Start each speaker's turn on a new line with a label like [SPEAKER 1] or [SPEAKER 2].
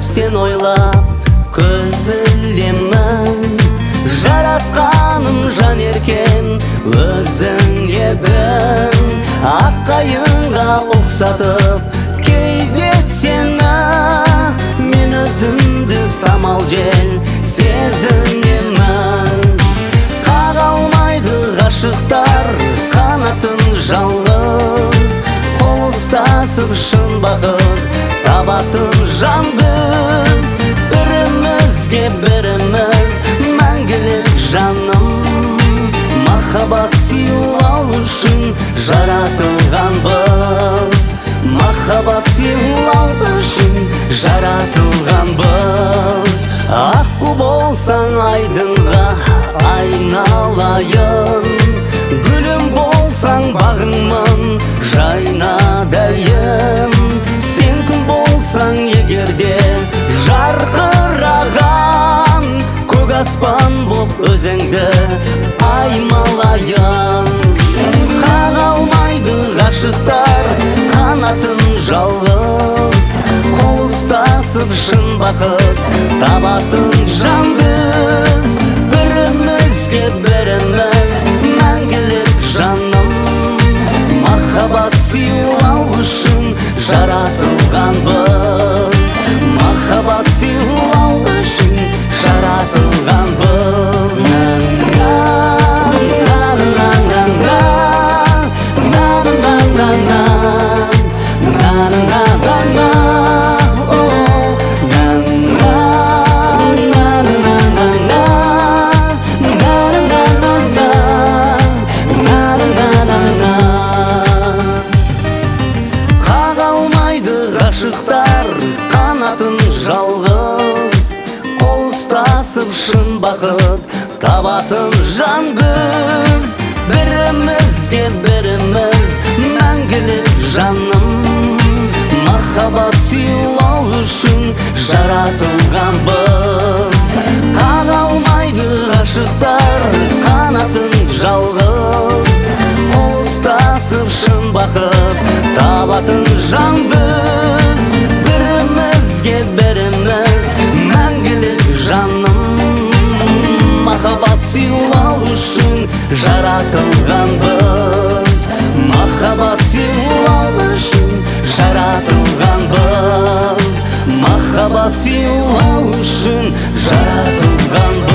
[SPEAKER 1] sen ойлап көз ілемін. Жарасқаным жан еркем өзің едің. Аққайыңға ұқсатып кейде сені, мен өзімді самал жел сезінемін. Қаға алмайды ғашықтар қанатын жалғыз, қол ұстасып шын бақыт табатын жан біз. Бірімізге біріміз мәңгілік жаным, махаббат сыйлау үшін жаратылғанбыз. Махаббат сыйлау үшін жаратылғанбыз. Аққу болсаң айдынға айналайын, гүлім болсаң бағыңмын жайнадайын. Сен күн болсаң егерде жарқыраған, көк аспан боп өзіңді аймалайын. Қаға алмайды ғашықтар қанатын жалғыз, қол ұстасып шын бақыт табатын жан біз. Бірімізге біріміз мәңгілік жаным, махаббат сыйлау үшін жаратылғанбыз. Махаббат сыйлау үшін жаратылғанбыз. Ғашықтар қанатын жалғыз, қол ұстасып шын бақыт табатын жан біз. Бірімізге біріміз мәңгілік жаным, махаббат сыйлау үшін жаратылғанбыз. Қаға алмайды ғашықтар қанатын жалғыз, қол ұстасып шын бақыт табатын жан біз. Бірімізге біріміз мәңгілік жаным, махаббат сыйлау үшін жаратылғанбыз. Махаббат сыйлау үшін жаратылғанбыз. Махаббат сыйлау үшін жаратылғанбыз.